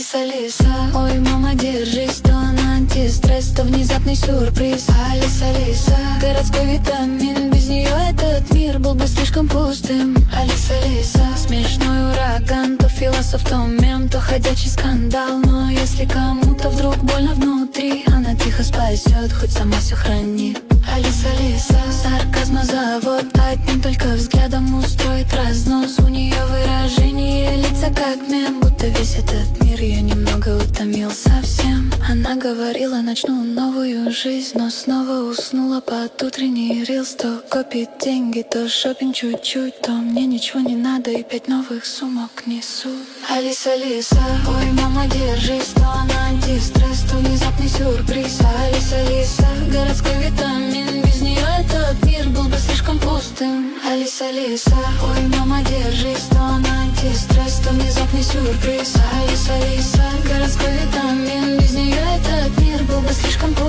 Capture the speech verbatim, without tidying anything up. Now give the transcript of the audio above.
Алиса, Алиса, ой, мама, держись, то на антистресс, то внезапный сюрприз. Алиса, Алиса, городской витамин, без нее этот мир был бы слишком пустым. Алиса, Алиса, смешной ураган, то философ, то мем, то ходячий скандал. Но если кому-то вдруг больно внутри, она тихо спасет, хоть сама все хранит. Алиса, Алиса, сарказма завод, одним только взглядом устроит разнос. У нее выражение лица как мем, будто весь этот мир ее немного утомил совсем. Она говорила, начну новую жизнь, но снова уснула под утренний рилс. То копит деньги, то шопинг чуть-чуть, то мне ничего не надо и пять новых сумок несу. Алиса, Алиса, ой, мама, держись, то на антистресс, то внезапный сюрприз. Алиса, Алиса, городской витамин, без нее этот мир был бы слишком пустым. Алиса, Алиса, ой, мама, держись, то на антистресс, то внезапный сюрприз. Алиса, Алиса, городской витамин, без нее этот мир был бы слишком пустым.